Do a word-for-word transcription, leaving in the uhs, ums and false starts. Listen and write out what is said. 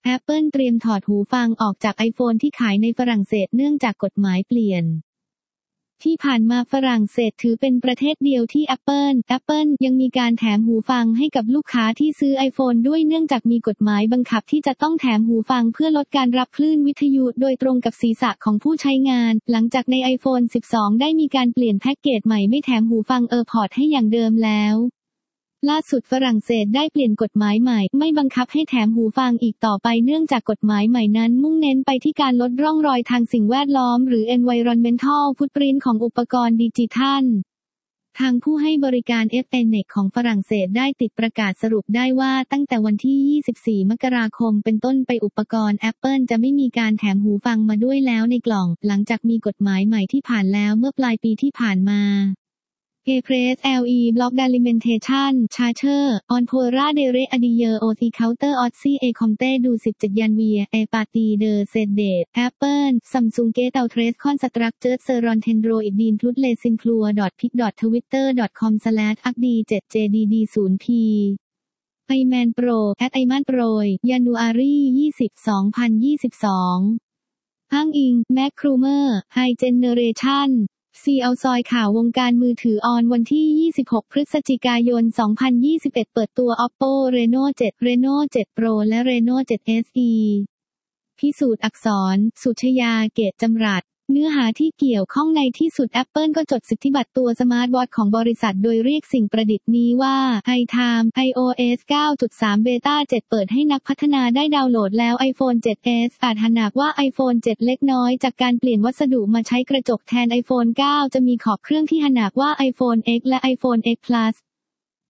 Apple เตรียมถอดหูฟังออกจาก iPhone ที่ขายในฝรั่งเศสเนื่องจากกฎหมายเปลี่ยนที่ผ่านมาฝรั่งเศสถือเป็นประเทศเดียวที่ Apple Apple ยังมีการแถมหูฟังให้กับลูกค้าที่ซื้อ iPhone ด้วยเนื่องจากมีกฎหมายบังคับที่จะต้องแถมหูฟังเพื่อลดการรับคลื่นวิทยุโดยตรงกับศีรษะของผู้ใช้งานหลังจากใน iPhone สิบสอง ได้มีการเปลี่ยนแพ็กเกจใหม่ไม่แถมหูฟัง AirPods ให้อย่างเดิมแล้วล่าสุดฝรั่งเศสได้เปลี่ยนกฎหมายใหม่ไม่บังคับให้แถมหูฟังอีกต่อไปเนื่องจากกฎหมายใหม่นั้นมุ่งเน้นไปที่การลดร่องรอยทางสิ่งแวดล้อมหรือ Environmental Footprint ของอุปกรณ์ดิจิทัลทางผู้ให้บริการ เอฟ เอ็น อี ซี ของฝรั่งเศสได้ติดประกาศสรุปได้ว่าตั้งแต่วันที่ยี่สิบสี่มกราคมเป็นต้นไปอุปกรณ์ Apple จะไม่มีการแถมหูฟังมาด้วยแล้วในกล่องหลังจากมีกฎหมายใหม่ที่ผ่านแล้วเมื่อปลายปีที่ผ่านมาEpress แอล อี Block Delimitation Charger On Pora Dere Adier O C Counter Otsi E Comte Du สิบเจ็ด Janvier E Party De Sedate Apple Samsung Gate Outrace Constructed Seron Tendroid Din Plus Lesin Clua Pic Twitter dot com slash a c d seven j d d zero p iMan Pro at iMan Pro January ยี่สิบ สองพันยี่สิบสองอ้างอิง MacRumor High Generationซีเอาซอยข่าววงการมือถือออนวันที่ยี่สิบหกพฤศจิกายนสองพันยี่สิบเอ็ดเปิดตัว Oppo Reno เจ็ด Reno เจ็ด Pro และ Reno เจ็ด เอส อี พิสูจน์อักษรสุชยาเกตจำรัดเนื้อหาที่เกี่ยวข้องในที่สุด Apple ก็จดสิทธิบัตรตัวสมาร์ทวอทช์ของบริษัทโดยเรียกสิ่งประดิษฐ์นี้ว่า iTime iOS เก้าจุดสาม Beta เจ็ดเปิดให้นักพัฒนาได้ดาวน์โหลดแล้ว iPhone เจ็ด เอส อาจหากว่า iPhone เจ็ด เล็กน้อยจากการเปลี่ยนวัสดุมาใช้กระจกแทน iPhone เก้า จะมีขอบเครื่องที่หากว่า iPhone X และ iPhone X Plus